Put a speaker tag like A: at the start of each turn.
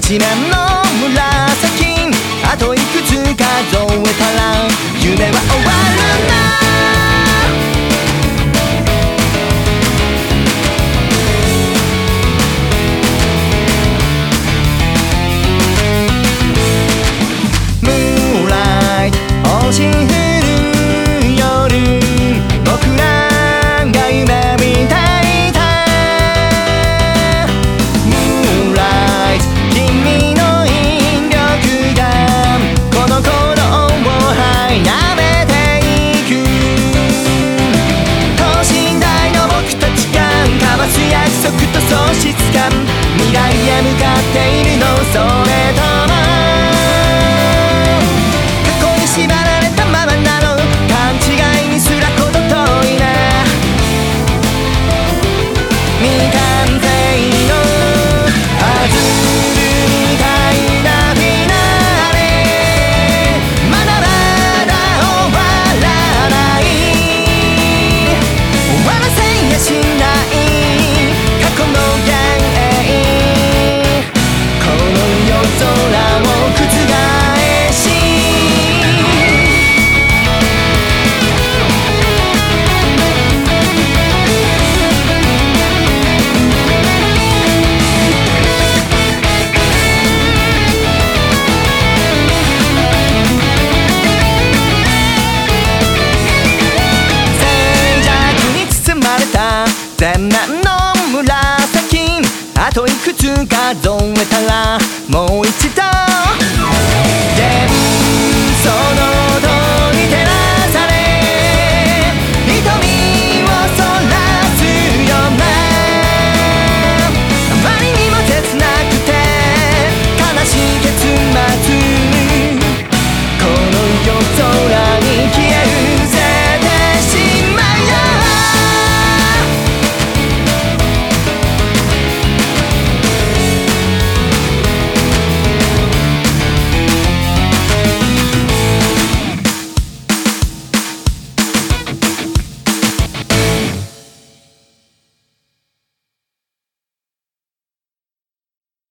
A: 一面の紫、あといくつ数えたら夢は終わるな。星降る夜、僕らが夢見ていた Moonlight、 君の引力がこの鼓動を早めていく。等身大の僕たちが交わす約束と喪失感、未来へ向かっているの、それとも縛られたままなの、勘違いにすら程遠いな。未完成のパズルみたいなフィナーレ、まだまだ終わらない。終わらせやしない過去の幻影、この夜空を覆し全面の紫、あといくつ数えたらもう一度